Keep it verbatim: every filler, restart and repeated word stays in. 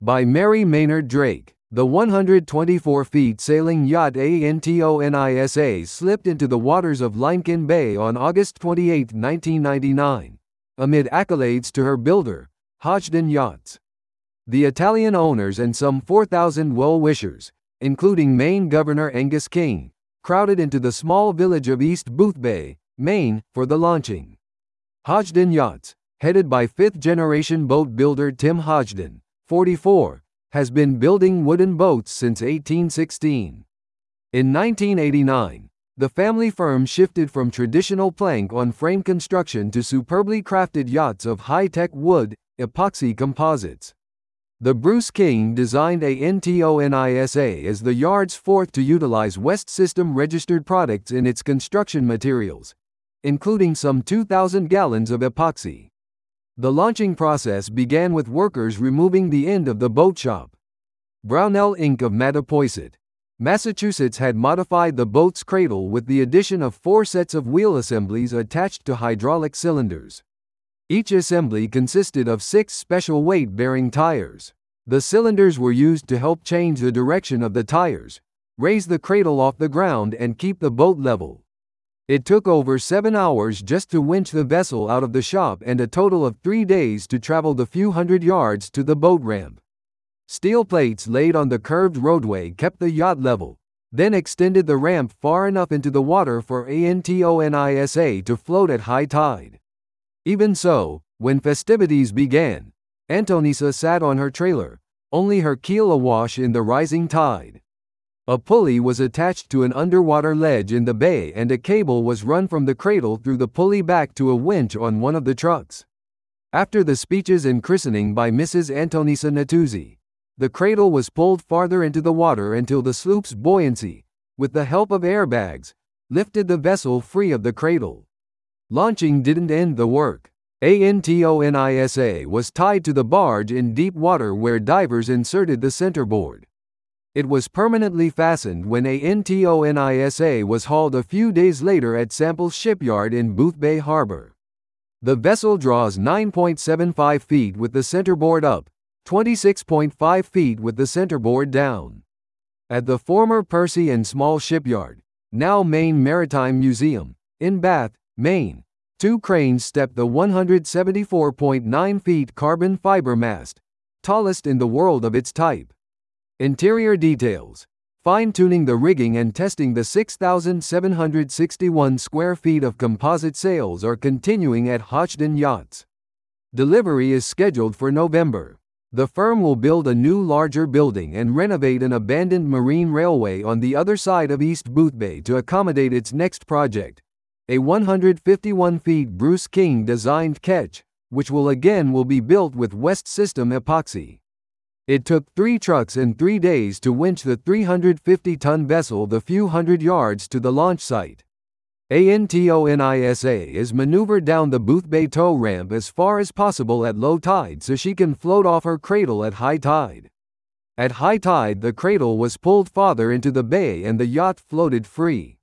By Mary Maynard Drake. The one hundred twenty-four feet sailing yacht Antonisa slipped into the waters of Lincoln Bay on August twenty-eighth, nineteen ninety-nine, amid accolades to her builder, Hodgdon Yachts. The Italian owners and some four thousand well-wishers, including Maine Governor Angus King, crowded into the small village of East Boothbay, Maine, for the launching. Hodgdon Yachts, headed by fifth-generation boat builder Tim Hodgdon, forty-four, has been building wooden boats since eighteen sixteen. In nineteen eighty-nine, the family firm shifted from traditional plank-on-frame construction to superbly crafted yachts of high-tech wood, epoxy composites. The Bruce King designed Antonisa as the yard's fourth to utilize West System-registered products in its construction materials, including some two thousand gallons of epoxy. The launching process began with workers removing the end of the boat shop. Brownell Incorporated of Mattapoisett, Massachusetts had modified the boat's cradle with the addition of four sets of wheel assemblies attached to hydraulic cylinders. Each assembly consisted of six special weight-bearing tires. The cylinders were used to help change the direction of the tires, raise the cradle off the ground and keep the boat level. It took over seven hours just to winch the vessel out of the shop and a total of three days to travel the few hundred yards to the boat ramp. Steel plates laid on the curved roadway kept the yacht level, then extended the ramp far enough into the water for Antonisa to float at high tide. Even so, when festivities began, Antonisa sat on her trailer, only her keel awash in the rising tide. A pulley was attached to an underwater ledge in the bay and a cable was run from the cradle through the pulley back to a winch on one of the trucks. After the speeches and christening by Missus Antonisa Natuzzi, the cradle was pulled farther into the water until the sloop's buoyancy, with the help of airbags, lifted the vessel free of the cradle. Launching didn't end the work. Antonisa was tied to the barge in deep water where divers inserted the centerboard. It was permanently fastened when Antonisa was hauled a few days later at Samples Shipyard in Boothbay Harbor. The vessel draws nine point seven five feet with the centerboard up, twenty-six point five feet with the centerboard down. At the former Percy and Small Shipyard, now Maine Maritime Museum, in Bath, Maine, two cranes stepped the one hundred seventy-four point nine feet carbon fiber mast, tallest in the world of its type. Interior details, fine-tuning the rigging and testing the six thousand seven hundred sixty-one square feet of composite sails are continuing at Hodgdon Yachts. Delivery is scheduled for November. The firm will build a new larger building and renovate an abandoned marine railway on the other side of East Boothbay to accommodate its next project, a one hundred fifty-one feet Bruce King designed ketch, which will again will be built with West System epoxy. It took three trucks and three days to winch the three hundred fifty ton vessel the few hundred yards to the launch site. Antonisa is maneuvered down the Boothbay tow ramp as far as possible at low tide so she can float off her cradle at high tide. At high tide the cradle was pulled farther into the bay and the yacht floated free.